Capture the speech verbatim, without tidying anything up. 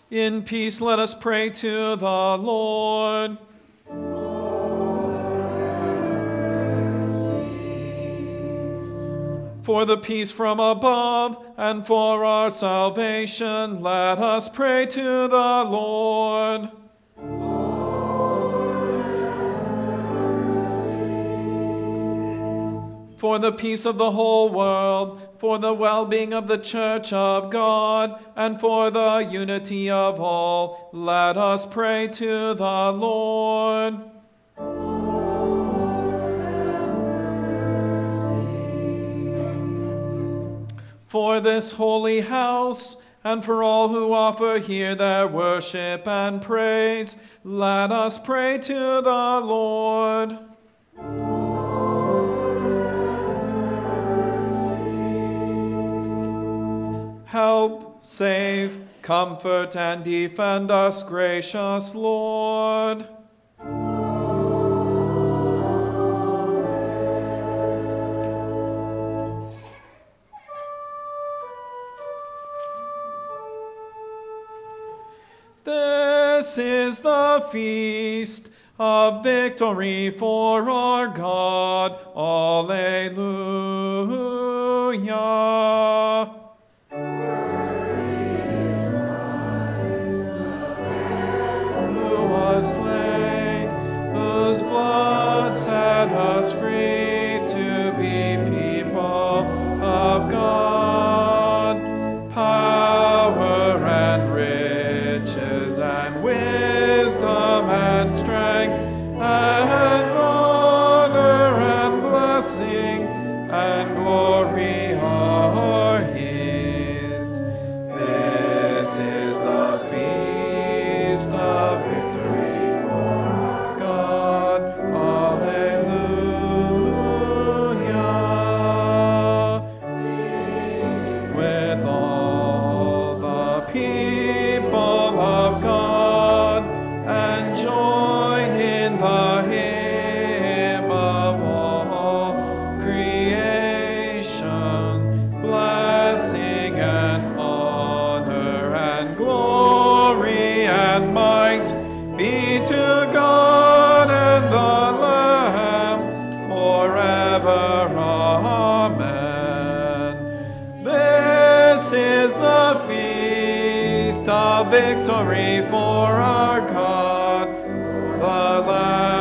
In peace let us pray to the Lord. For the peace from above and for our salvation, let us pray to the Lord. For the peace of the whole world, for the well-being of the Church of God, and for the unity of all, let us pray to the Lord. For this holy house, and for all who offer here their worship and praise, let us pray to the Lord. Help, save, comfort, and defend us, gracious Lord. This is the feast of victory for our God. Alleluia. Who was slain, whose blood set us free to be people of God. Power and riches and wisdom and strength and honor and blessing and glory are his. This is the feast of victory for our God. Alleluia. With all the people of God, and join in the hymn of all creation, blessing and honor and glory and might be to God and the Lamb forever. Amen. This is the feast of victory for our God, the Lamb.